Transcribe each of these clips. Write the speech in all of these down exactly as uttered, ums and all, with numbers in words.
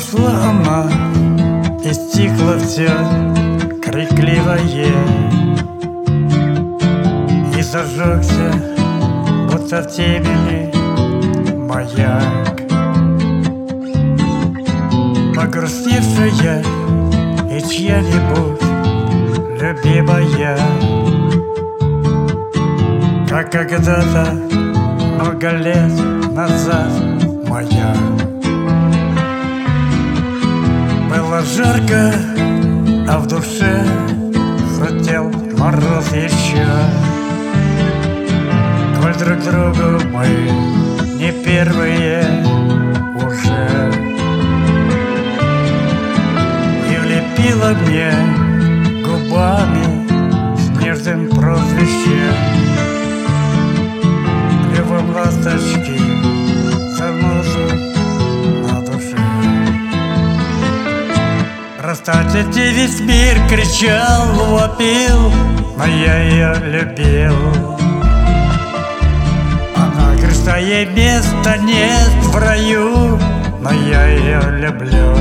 Ушла она, и стихло все крикливое, и зажегся, будто в темени, маяк. Погрустневшая и чья-нибудь любимая, как когда-то много лет назад моя. Было жарко, а в душе хотел мороз еще. Коль друг другу мы не первые уже, и влепила мне губами с нежным прозвищем, клювом ласточки, занозу на душе. Расстаться весь мир кричал, вопил, но я ее любил. Она говорит, что ей места нет в раю, но я ее люблю.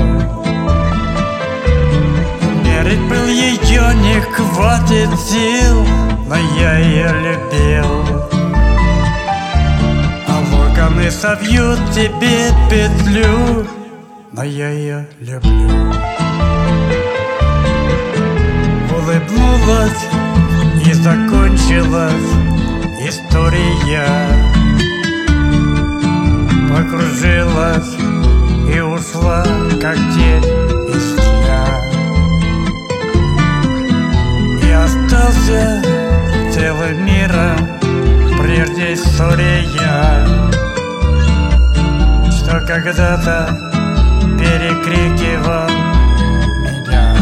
Умереть был ее не хватит сил, но я ее любил. А вулканы совьют тебе петлю, но я ее люблю. Улыбнулась и закончилась история, покружилась и ушла, как тень из дня. И остался целым миром прежде ссоре я, что когда-то перекрикивал меня.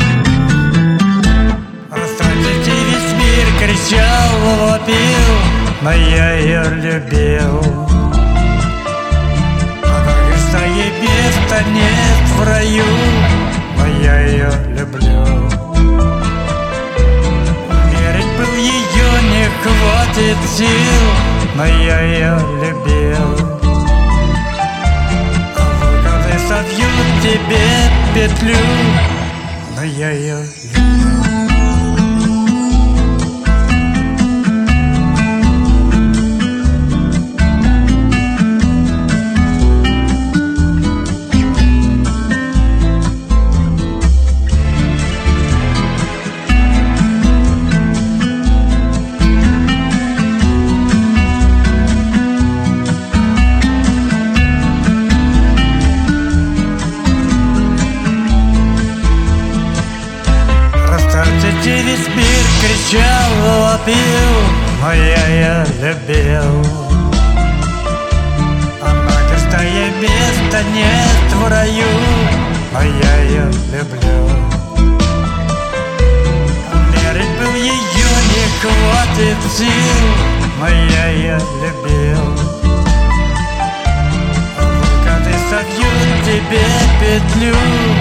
Расстаться весь мир кричал, вопил, но я ее любил. Она говорит, что ей места нет в раю, но я ее люблю. Умереть был ее не хватит сил, но я ее любил. Совьют тебе петлю, но я ее люблю. Весь мир кричал, вопил, но я ее любил. Она говорит, что ей места нет в раю, но я ее люблю. Умереть был ее не хватит сил, но я ее любил. Вулканы совьют тебе петлю,